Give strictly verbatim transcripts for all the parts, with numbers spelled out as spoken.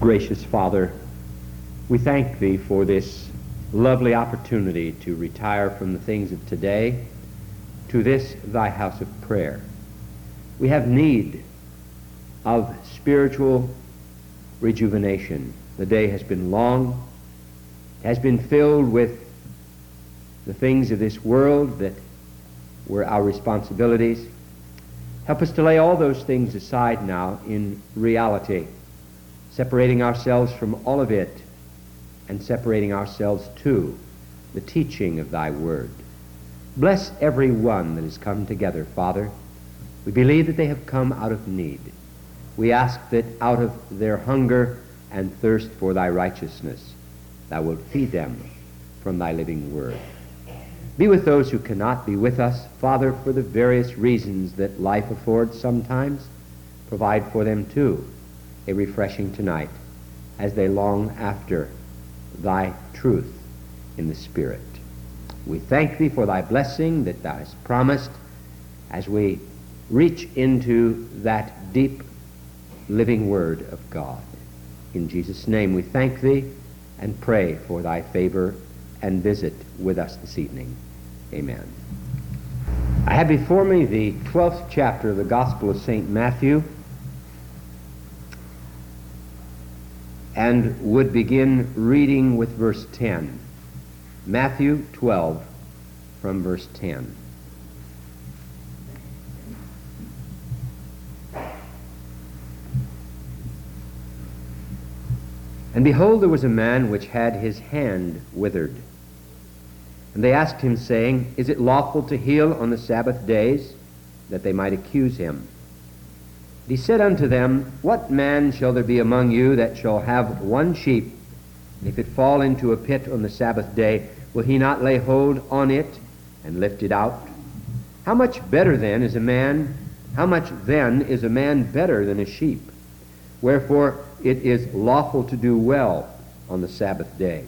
Gracious Father, we thank Thee for this lovely opportunity to retire from the things of today to this Thy house of prayer. We have need of spiritual rejuvenation. The day has been long, has been filled with the things of this world that were our responsibilities. Help us to lay all those things aside now in reality, separating ourselves from all of it and separating ourselves to the teaching of Thy Word. Bless every one that has come together, Father. We believe that they have come out of need. We ask that out of their hunger and thirst for Thy righteousness, Thou wilt feed them from Thy living Word. Be with those who cannot be with us, Father, for the various reasons that life affords sometimes. Provide for them, too, a refreshing tonight as they long after Thy truth in the Spirit. We thank Thee for Thy blessing that Thou hast promised as we reach into that deep living Word of God. In Jesus' name we thank Thee and pray for Thy favor and visit with us this evening. Amen. I have before me the twelfth chapter of the Gospel of Saint Matthew, and would begin reading with verse ten. Matthew twelve, from verse ten. And behold, there was a man which had his hand withered. And they asked him, saying, Is it lawful to heal on the Sabbath days? That they might accuse him. And he said unto them, What man shall there be among you that shall have one sheep, and if it fall into a pit on the Sabbath day, will he not lay hold on it and lift it out? How much better then is a man, how much then is a man better than a sheep? Wherefore it is lawful to do well on the Sabbath days.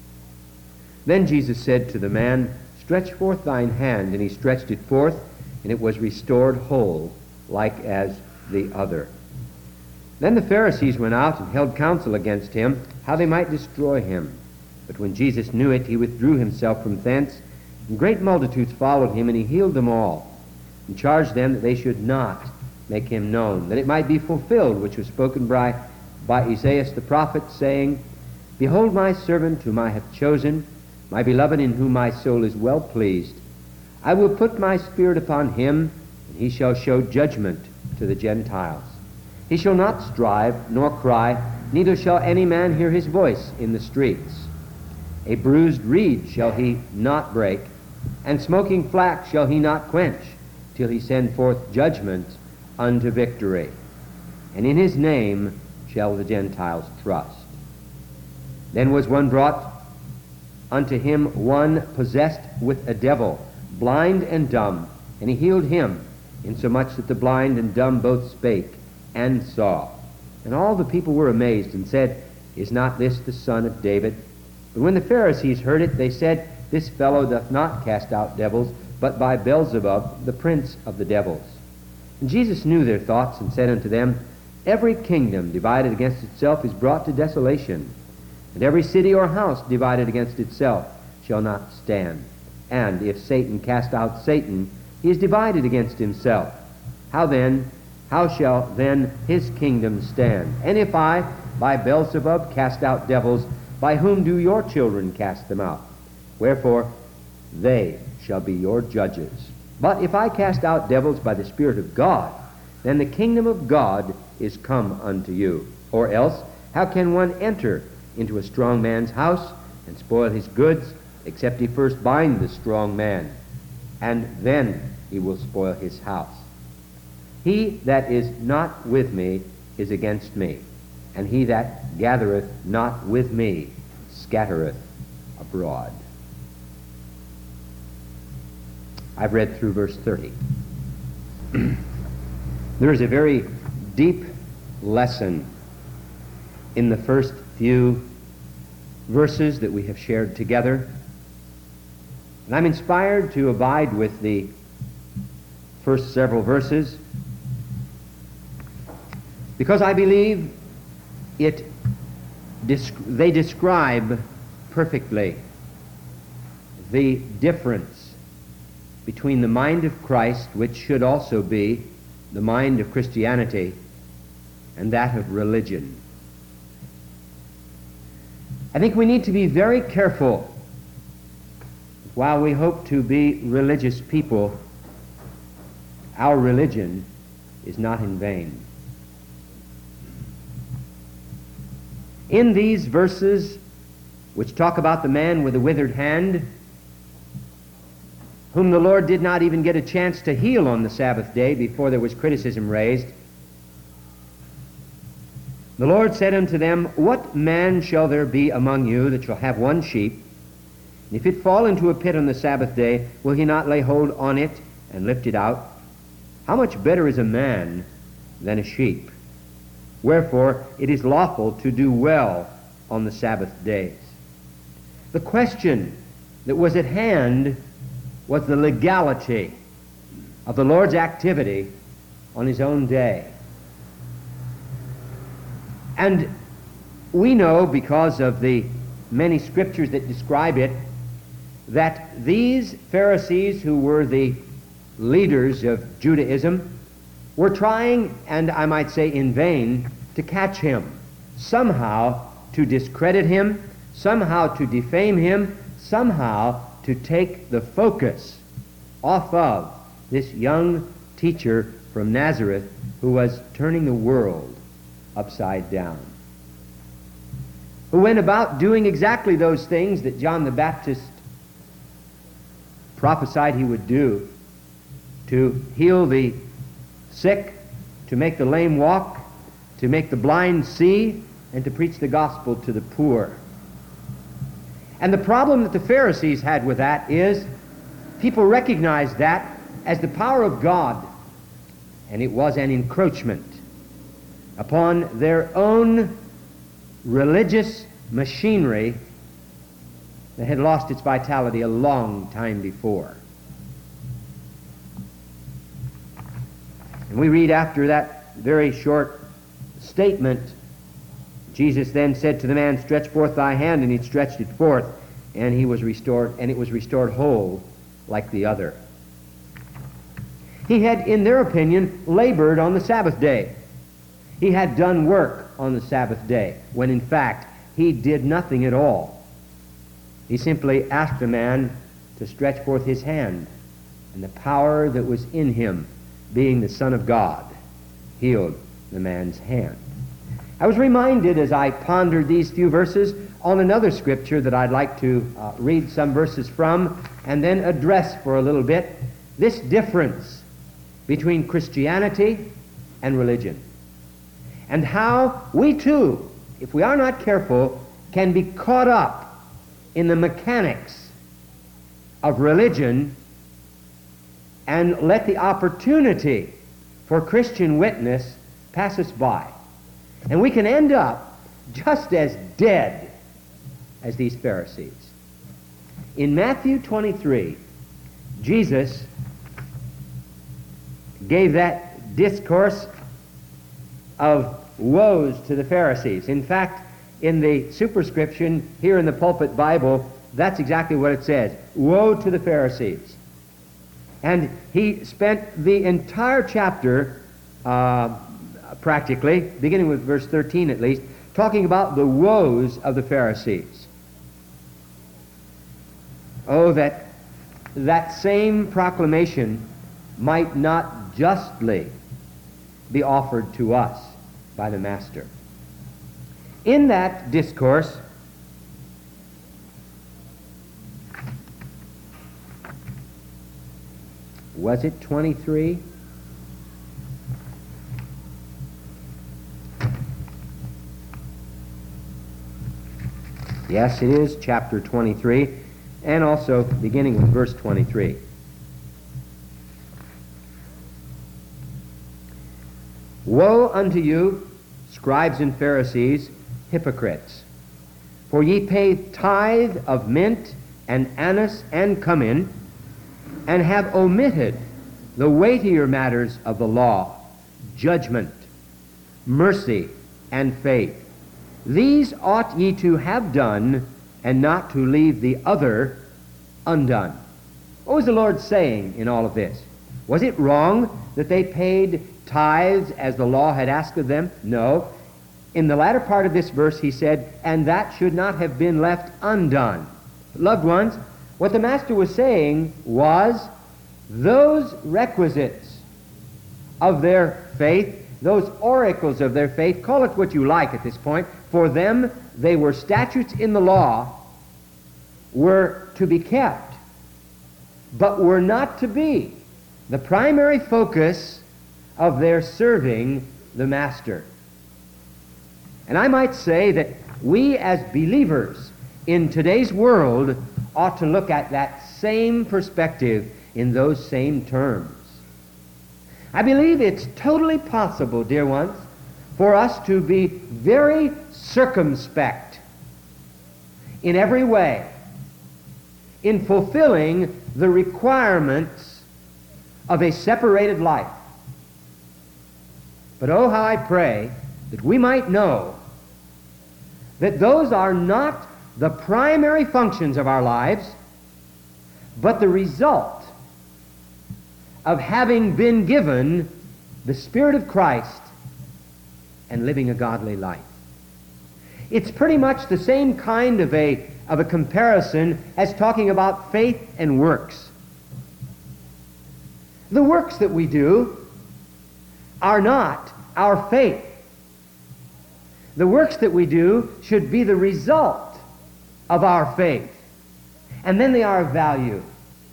Then Jesus said to the man, Stretch forth thine hand. And he stretched it forth, and it was restored whole, like as the other. Then the Pharisees went out and held counsel against him, how they might destroy him. But when Jesus knew it, he withdrew himself from thence, and great multitudes followed him, and he healed them all, and charged them that they should not make him known, that it might be fulfilled which was spoken by, by Isaiah the prophet, saying, Behold my servant whom I have chosen, my beloved, in whom my soul is well pleased. I will put my spirit upon him, and he shall show judgment to the Gentiles. He shall not strive, nor cry, neither shall any man hear his voice in the streets. A bruised reed shall he not break, and smoking flax shall he not quench, till he send forth judgment unto victory. And in his name shall the Gentiles trust. Then was one brought unto him, one possessed with a devil, blind and dumb, and he healed him, insomuch that the blind and dumb both spake and saw. And all the people were amazed, and said, Is not this the son of David? But when the Pharisees heard it, they said, This fellow doth not cast out devils, but by Beelzebub, the prince of the devils. And Jesus knew their thoughts, and said unto them, Every kingdom divided against itself is brought to desolation, and every city or house divided against itself shall not stand. And if Satan cast out Satan, he is divided against himself. How then, how shall then his kingdom stand? And if I, by Beelzebub, cast out devils, by whom do your children cast them out? Wherefore, they shall be your judges. But if I cast out devils by the Spirit of God, then the kingdom of God is come unto you. Or else, how can one enter into a strong man's house and spoil his goods, except he first bind the strong man, and then he will spoil his house? He that is not with me is against me, and he that gathereth not with me scattereth abroad. I've read through verse thirty. There is a very deep lesson in the first few verses that we have shared together. And I'm inspired to abide with the first several verses because I believe it desc- they describe perfectly the difference between the mind of Christ, which should also be the mind of Christianity, and that of religion. I think we need to be very careful while we hope to be religious people. Our religion is not in vain. In these verses, which talk about the man with the withered hand, whom the Lord did not even get a chance to heal on the Sabbath day before there was criticism raised, the Lord said unto them, What man shall there be among you that shall have one sheep, and if it fall into a pit on the Sabbath day, will he not lay hold on it and lift it out? How much better is a man than a sheep? Wherefore it is lawful to do well on the Sabbath days. The question that was at hand was the legality of the Lord's activity on his own day. And we know, because of the many scriptures that describe it, that these Pharisees, who were the leaders of Judaism, were trying, and I might say in vain, to catch him, somehow to discredit him, somehow to defame him, somehow to take the focus off of this young teacher from Nazareth who was turning the world upside down, who went about doing exactly those things that John the Baptist prophesied he would do, to heal the sick, to make the lame walk, to make the blind see, and to preach the gospel to the poor. And the problem that the Pharisees had with that is people recognized that as the power of God, and it was an encroachment upon their own religious machinery that had lost its vitality a long time before. And we read after that very short statement, Jesus then said to the man, Stretch forth thy hand, and he stretched it forth, and he was restored, and it was restored whole like the other. He had, in their opinion, labored on the Sabbath day. He had done work on the Sabbath day, when in fact he did nothing at all. He simply asked the man to stretch forth his hand, and the power that was in him, being the Son of God, healed the man's hand. I was reminded as I pondered these few verses on another scripture that I'd like to uh, read some verses from and then address for a little bit this difference between Christianity and religion, and how we too, if we are not careful, can be caught up in the mechanics of religion and let the opportunity for Christian witness pass us by. And we can end up just as dead as these Pharisees. In Matthew twenty-three, Jesus gave that discourse of woes to the Pharisees. In fact, in the superscription here in the Pulpit Bible, that's exactly what it says. Woe to the Pharisees. And he spent the entire chapter, uh, practically, beginning with verse thirteen at least, talking about the woes of the Pharisees. Oh, that that same proclamation might not justly be offered to us by the Master. In that discourse, was it twenty-three? Yes, it is chapter twenty-three, and also beginning with verse twenty-three. Woe unto you, scribes and Pharisees, hypocrites! For ye pay tithe of mint and anise and cumin, and have omitted the weightier matters of the law, judgment, mercy, and faith. These ought ye to have done, and not to leave the other undone. What was the Lord saying in all of this? Was it wrong that they paid tithes as the law had asked of them? No. In the latter part of this verse he said, and that should not have been left undone. Loved ones, what the Master was saying was, those requisites of their faith, those oracles of their faith, call it what you like at this point, for them they were statutes in the law, were to be kept, but were not to be the primary focus of their serving the Master. And I might say that we as believers in today's world ought to look at that same perspective in those same terms. I believe it's totally possible, dear ones, for us to be very circumspect in every way in fulfilling the requirements of a separated life. But oh, how I pray that we might know that those are not the primary functions of our lives, but the result of having been given the Spirit of Christ and living a godly life. It's pretty much the same kind of a, of a comparison as talking about faith and works. The works that we do are not our faith. The works that we do should be the result of our faith, and then they are of value.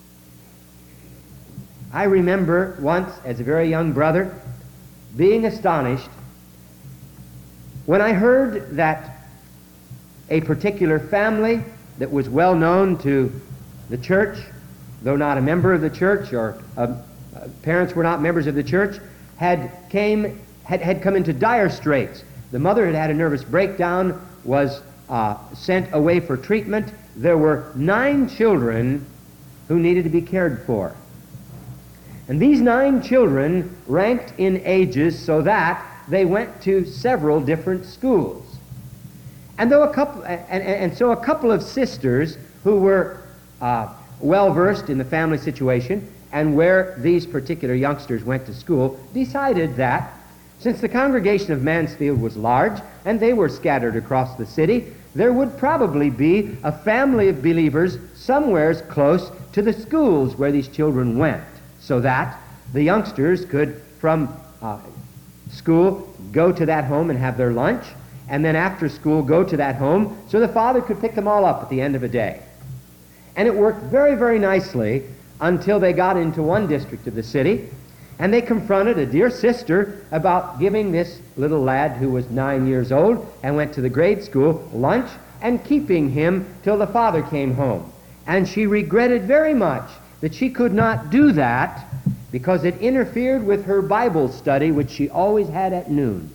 I remember once, as a very young brother, being astonished when I heard that a particular family that was well known to the church, though not a member of the church, or uh, uh, parents were not members of the church, had came had, had come into dire straits. The mother had had a nervous breakdown, was uh, sent away for treatment. There were nine children who needed to be cared for. And these nine children ranked in ages so that they went to several different schools. And, though a couple, and, and, and so a couple of sisters who were uh, well-versed in the family situation and where these particular youngsters went to school decided that since the congregation of Mansfield was large and they were scattered across the city, there would probably be a family of believers somewheres close to the schools where these children went, so that the youngsters could, from uh, school, go to that home and have their lunch, and then after school go to that home so the father could pick them all up at the end of a day. And it worked very, very nicely until they got into one district of the city, and they confronted a dear sister about giving this little lad who was nine years old and went to the grade school lunch and keeping him till the father came home. And she regretted very much that she could not do that because it interfered with her Bible study, which she always had at noon.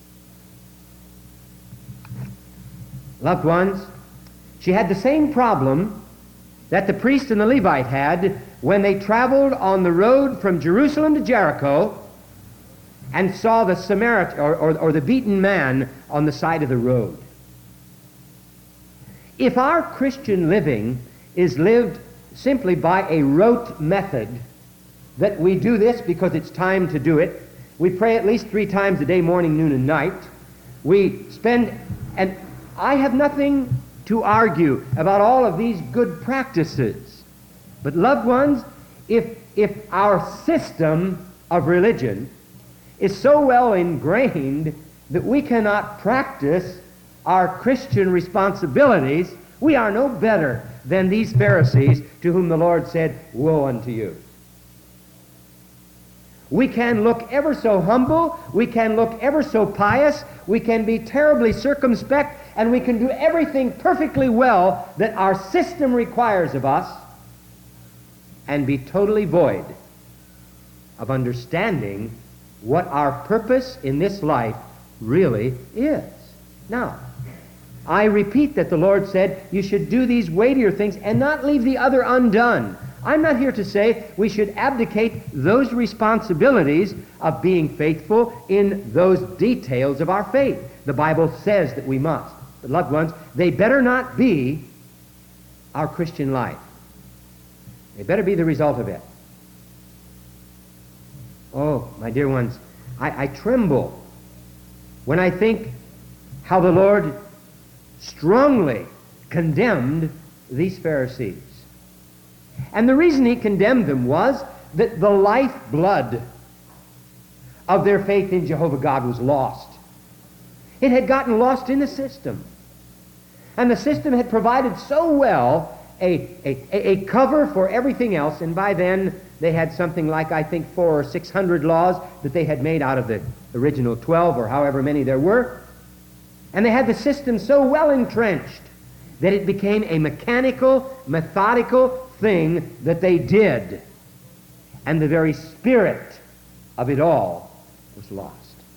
Loved ones, she had the same problem that the priest and the Levite had when they traveled on the road from Jerusalem to Jericho and saw the Samaritan or, or, or the beaten man on the side of the road. If our Christian living is lived simply by a rote method, that we do this because it's time to do it, we pray at least three times a day, morning, noon, and night, we spend, and I have nothing to argue about all of these good practices. But loved ones, if, if our system of religion is so well ingrained that we cannot practice our Christian responsibilities, we are no better than these Pharisees to whom the Lord said, "Woe unto you." We can look ever so humble, we can look ever so pious, we can be terribly circumspect, and we can do everything perfectly well that our system requires of us, and be totally void of understanding what our purpose in this life really is. Now, I repeat that the Lord said you should do these weightier things and not leave the other undone. I'm not here to say we should abdicate those responsibilities of being faithful in those details of our faith. The Bible says that we must. But loved ones, they better not be our Christian life. They better be the result of it. Oh, my dear ones, I, I tremble when I think how the Lord strongly condemned these Pharisees. And the reason he condemned them was that the lifeblood of their faith in Jehovah God was lost. It had gotten lost in the system. And the system had provided so well a, a, a cover for everything else, and by then they had something like, I think, four or six hundred laws that they had made out of the original twelve, or however many there were. And they had the system so well entrenched that it became a mechanical, methodical thing that they did. And the very spirit of it all was lost.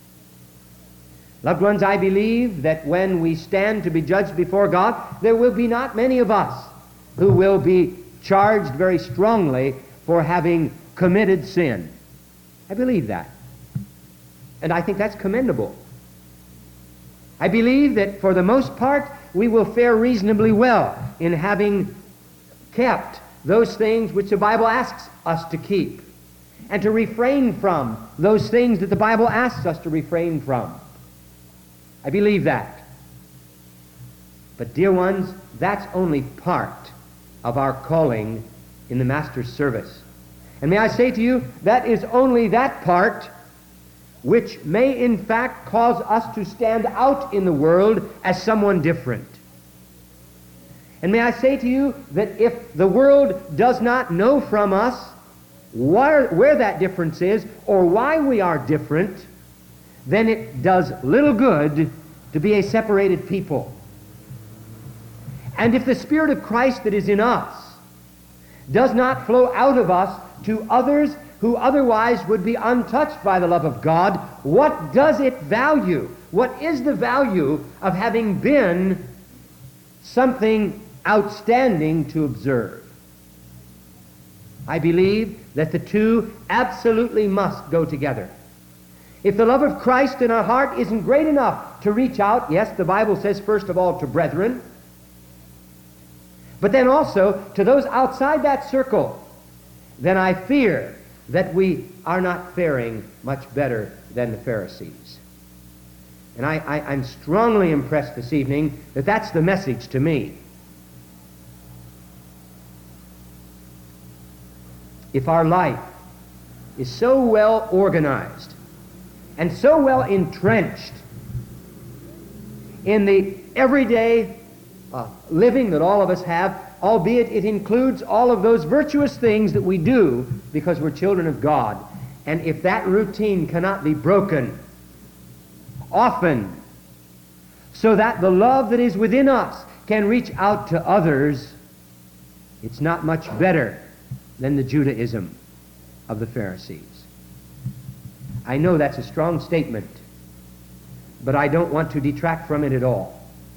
Loved ones, I believe that when we stand to be judged before God, there will be not many of us who will be charged very strongly for having committed sin. I believe that. And I think that's commendable. I believe that for the most part, we will fare reasonably well in having kept those things which the Bible asks us to keep, and to refrain from those things that the Bible asks us to refrain from. I believe that. But dear ones, that's only part of our calling in the Master's service. And may I say to you, that is only that part which may in fact cause us to stand out in the world as someone different. And may I say to you that if the world does not know from us where, where that difference is or why we are different, then it does little good to be a separated people. And if the Spirit of Christ that is in us does not flow out of us to others who otherwise would be untouched by the love of God, what does it value? What is the value of having been something outstanding to observe? I believe that the two absolutely must go together. If the love of Christ in our heart isn't great enough to reach out, yes, the Bible says first of all to brethren, but then also to those outside that circle, then I fear that we are not faring much better than the Pharisees. And I, I, I'm strongly impressed this evening that that's the message to me. If our life is so well organized and so well entrenched in the everyday uh, living that all of us have, albeit it includes all of those virtuous things that we do because we're children of God, and if that routine cannot be broken often so that the love that is within us can reach out to others, it's not much better than the Judaism of the Pharisees. I know that's a strong statement, but I don't want to detract from it at all.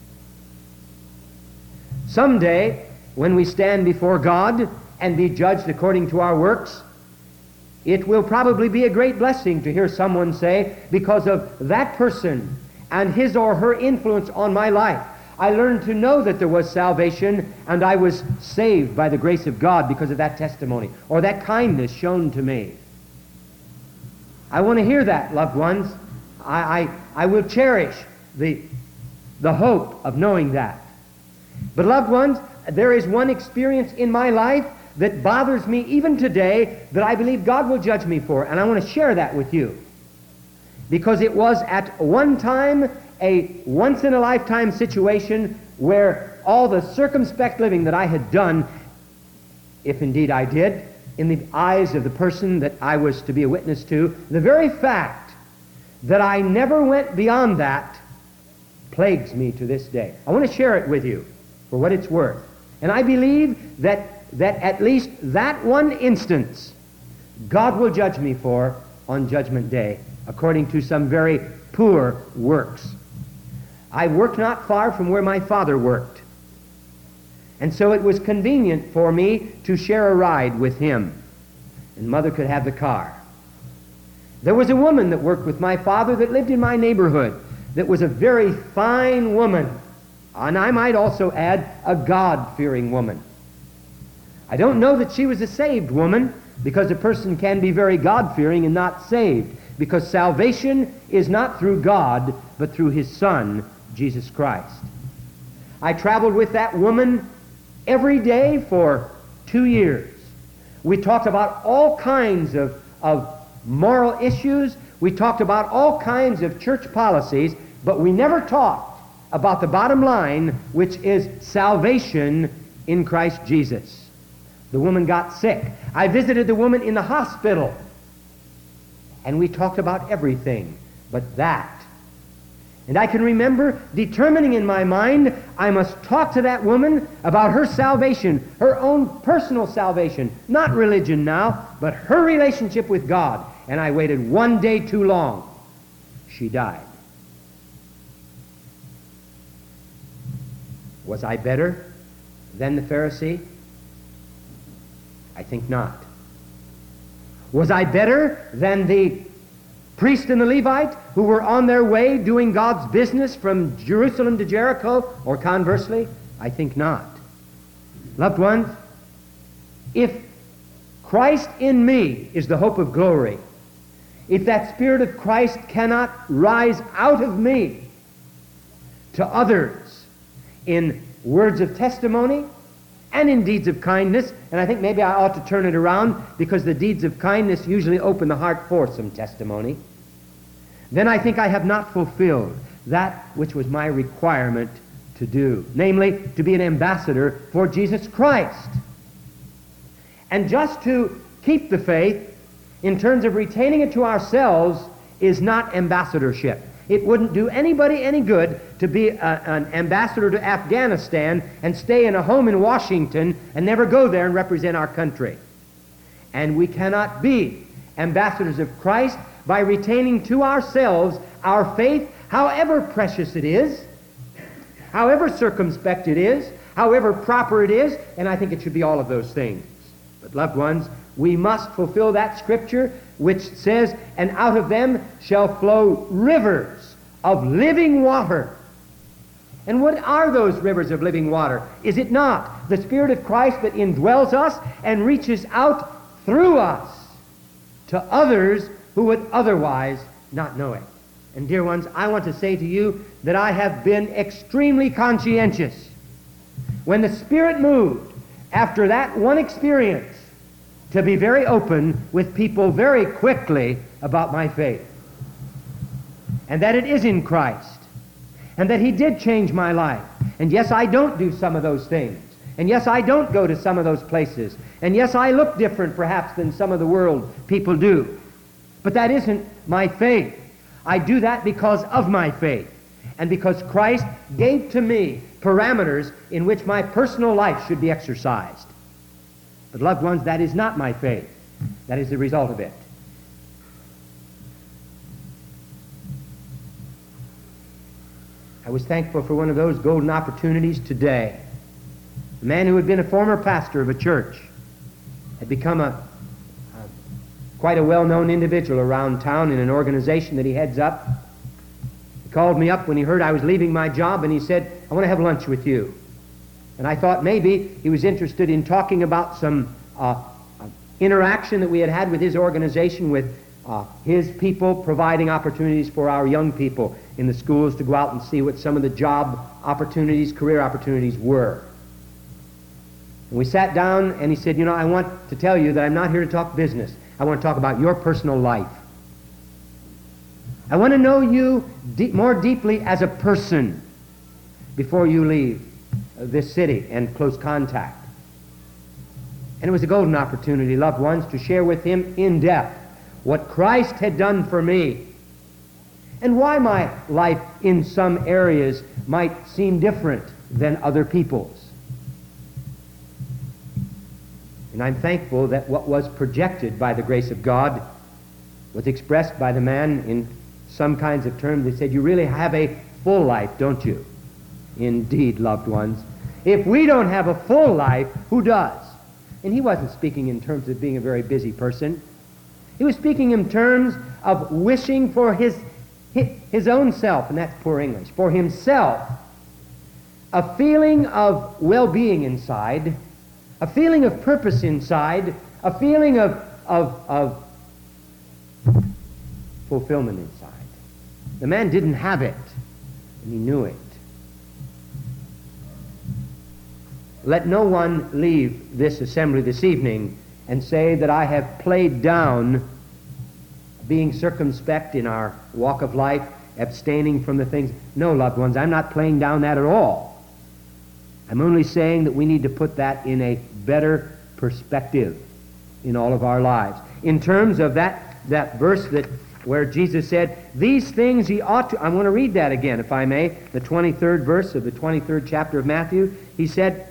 Someday, when we stand before God and be judged according to our works, it will probably be a great blessing to hear someone say, because of that person and his or her influence on my life, I learned to know that there was salvation, and I was saved by the grace of God because of that testimony or that kindness shown to me. I want to hear that, loved ones. I, I, I will cherish the, the hope of knowing that. But loved ones, there is one experience in my life that bothers me even today that I believe God will judge me for, and I want to share that with you. Because it was at one time a once-in-a-lifetime situation where all the circumspect living that I had done, if indeed I did, in the eyes of the person that I was to be a witness to, the very fact that I never went beyond that plagues me to this day. I want to share it with you for what it's worth. And I believe that, that at least that one instance God will judge me for on Judgment Day, according to some very poor works. I worked not far from where my father worked. And so it was convenient for me to share a ride with him, and Mother could have the car. There was a woman that worked with my father that lived in my neighborhood that was a very fine woman, and I might also add, a God-fearing woman. I don't know that she was a saved woman, because a person can be very God-fearing and not saved, because salvation is not through God, but through his Son, Jesus Christ. I traveled with that woman every day for two years. We talked about all kinds of, of moral issues. We talked about all kinds of church policies, but we never talked about the bottom line, which is salvation in Christ Jesus. The woman got sick. I visited the woman in the hospital, and we talked about everything but that. And I can remember determining in my mind, I must talk to that woman about her salvation, her own personal salvation, not religion now, but her relationship with God. And I waited one day too long. She died. Was I better than the Pharisee? I think not. Was I better than the priest and the Levite who were on their way doing God's business from Jerusalem to Jericho, or conversely? I think not. Loved ones, if Christ in me is the hope of glory, if that Spirit of Christ cannot rise out of me to others in words of testimony and in deeds of kindness, and I think maybe I ought to turn it around, because the deeds of kindness usually open the heart for some testimony, then I think I have not fulfilled that which was my requirement to do, namely to be an ambassador for Jesus Christ. And just to keep the faith in terms of retaining it to ourselves is not ambassadorship. It wouldn't do anybody any good to be a, an ambassador to Afghanistan and stay in a home in Washington and never go there and represent our country. And we cannot be ambassadors of Christ by retaining to ourselves our faith, however precious it is, however circumspect it is, however proper it is, and I think it should be all of those things. But loved ones, we must fulfill that scripture which says, and out of them shall flow rivers of living water. And what are those rivers of living water? Is it not the Spirit of Christ that indwells us and reaches out through us to others who would otherwise not know it? And dear ones, I want to say to you that I have been extremely conscientious. When the Spirit moved after that one experience, to be very open with people very quickly about my faith, and that it is in Christ, and that he did change my life. And yes, I don't do some of those things, and yes, I don't go to some of those places, and yes, I look different perhaps than some of the world people do, but that isn't my faith. I do that because of my faith, and because Christ gave to me parameters in which my personal life should be exercised. But loved ones, that is not my faith. That is the result of it. I was thankful for one of those golden opportunities today. A man who had been a former pastor of a church had become a, a quite a well-known individual around town in an organization that he heads up. He called me up when he heard I was leaving my job, and he said, "I want to have lunch with you." And I thought maybe he was interested in talking about some uh, interaction that we had had with his organization, with uh, his people, providing opportunities for our young people in the schools to go out and see what some of the job opportunities, career opportunities were. And we sat down, and he said, "You know, I want to tell you that I'm not here to talk business. I want to talk about your personal life. I want to know you de- more deeply as a person before you leave this city and close contact." And it was a golden opportunity, loved ones, to share with him in depth what Christ had done for me and why my life in some areas might seem different than other people's. And I'm thankful that what was projected by the grace of God was expressed by the man in some kinds of terms. They said, "You really have a full life, don't you?" Indeed, loved ones. If we don't have a full life, who does? And he wasn't speaking in terms of being a very busy person. He was speaking in terms of wishing for his, his own self, and that's poor English, for himself, a feeling of well-being inside, a feeling of purpose inside, a feeling of, of, of fulfillment inside. The man didn't have it, and he knew it. Let no one leave this assembly this evening and say that I have played down being circumspect in our walk of life, abstaining from the things. No, loved ones, I'm not playing down that at all. I'm only saying that we need to put that in a better perspective in all of our lives. In terms of that, that verse that where Jesus said, these things ye ought to, I want to read that again, if I may, the twenty-third verse of the twenty-third chapter of Matthew. He said,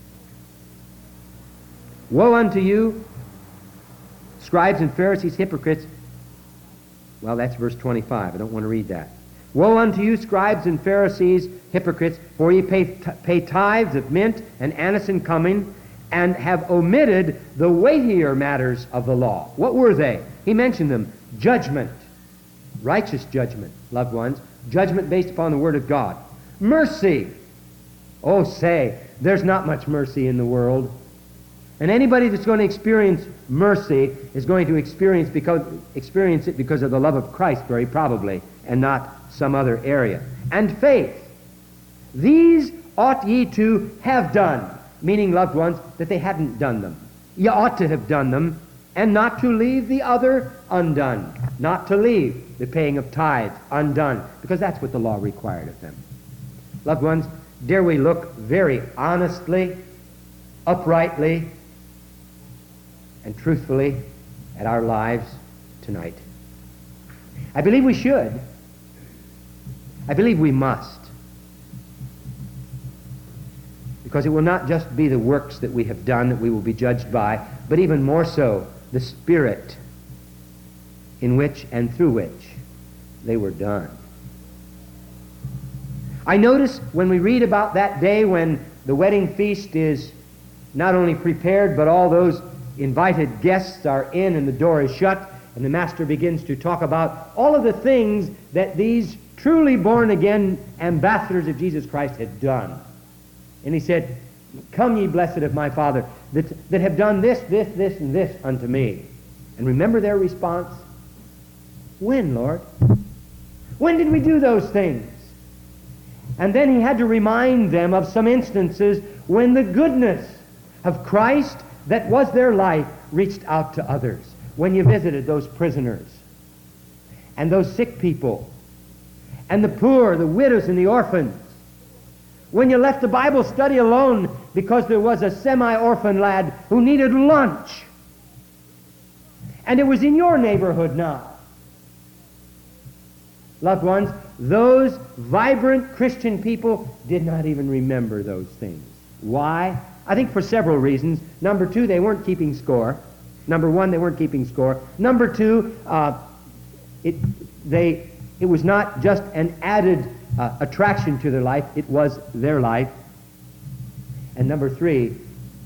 woe unto you, scribes and Pharisees, hypocrites. Well, that's verse twenty-five. I don't want to read that. Woe unto you, scribes and Pharisees, hypocrites, for ye pay, t- pay tithes of mint and anise and cumin, and have omitted the weightier matters of the law. What were they? He mentioned them. Judgment, righteous judgment, loved ones, judgment based upon the Word of God. Mercy. Oh, say, there's not much mercy in the world. And anybody that's going to experience mercy is going to experience because experience it because of the love of Christ, very probably, and not some other area. And faith. These ought ye to have done, meaning, loved ones, that they hadn't done them. You ought to have done them, and not to leave the other undone. Not to leave the paying of tithes undone, because that's what the law required of them. Loved ones, dare we look very honestly, uprightly, and truthfully at our lives tonight? I believe we should. I believe we must. Because it will not just be the works that we have done that we will be judged by, but even more so, the spirit in which and through which they were done. I notice when we read about that day when the wedding feast is not only prepared, but all those invited guests are in and the door is shut, and the master begins to talk about all of the things that these truly born-again ambassadors of Jesus Christ had done. And he said, come ye blessed of my Father, that, that have done this, this, this, and this unto me. And remember their response? When, Lord? When did we do those things? And then he had to remind them of some instances when the goodness of Christ that was their life reached out to others. When you visited those prisoners and those sick people and the poor, the widows, and the orphans. When you left the Bible study alone because there was a semi-orphan lad who needed lunch. And it was in your neighborhood now. Loved ones, those vibrant Christian people did not even remember those things. Why? I think for several reasons. Number two, they weren't keeping score. Number one, they weren't keeping score. Number two, uh, it, they, it was not just an added Uh, attraction to their life, it was their life. And number three,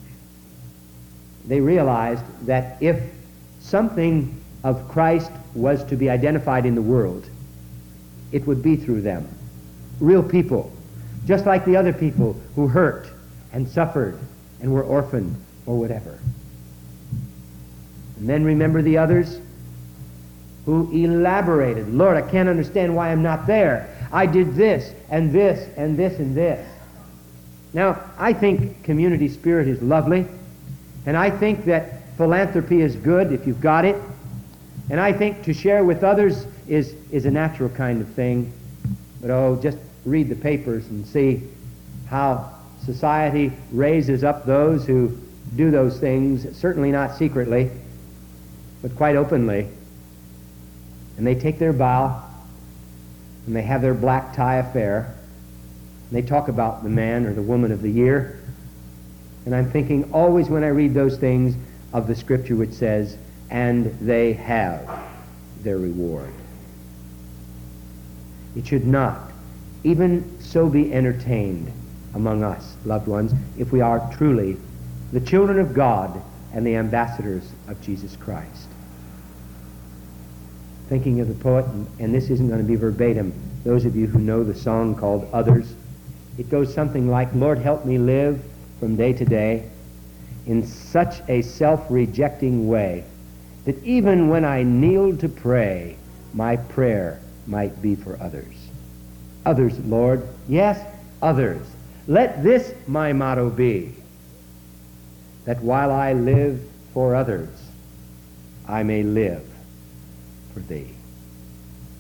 they realized that if something of Christ was to be identified in the world, it would be through them. Real people, just like the other people who hurt and suffered and were orphaned or whatever. And then remember the others who elaborated, Lord, I can't understand why I'm not there. I did this, and this, and this, and this. Now, I think community spirit is lovely, and I think that philanthropy is good if you've got it, and I think to share with others is, is a natural kind of thing. But oh, just read the papers and see how society raises up those who do those things, certainly not secretly, but quite openly. And they take their bow, and they have their black tie affair, and they talk about the man or the woman of the year. And I'm thinking always when I read those things of the scripture which says, and they have their reward. It should not even so be entertained among us, loved ones, if we are truly the children of God and the ambassadors of Jesus Christ. Thinking of the poet, and this isn't going to be verbatim, those of you who know the song called Others, it goes something like, Lord, help me live from day to day in such a self-rejecting way that even when I kneel to pray, my prayer might be for others. Others, Lord, yes, others. Let this my motto be, that while I live for others, I may live for thee.